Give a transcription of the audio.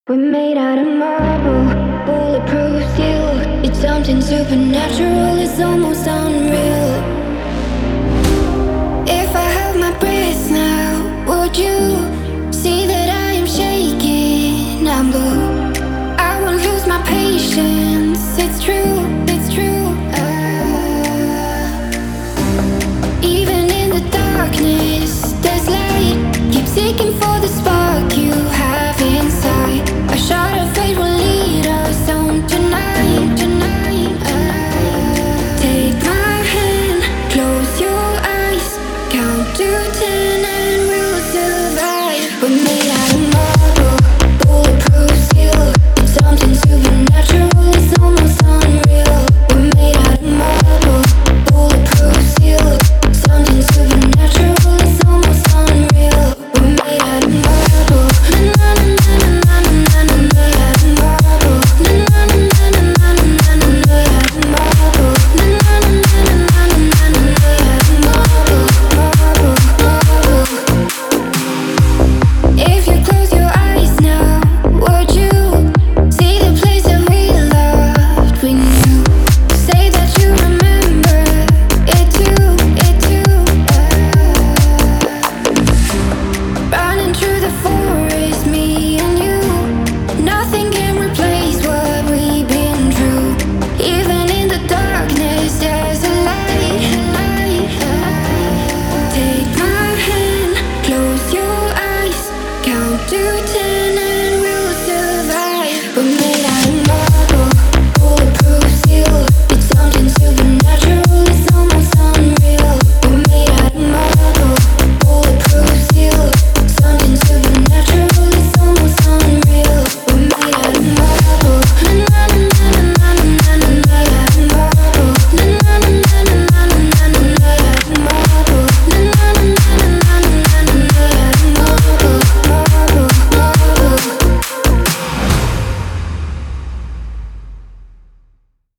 We're made out of marble, bulletproof steel. It's something supernatural, it's almost unreal. If I held my breath now, would you see that I am shaking? I'm blue. I won't lose my patience, it's true.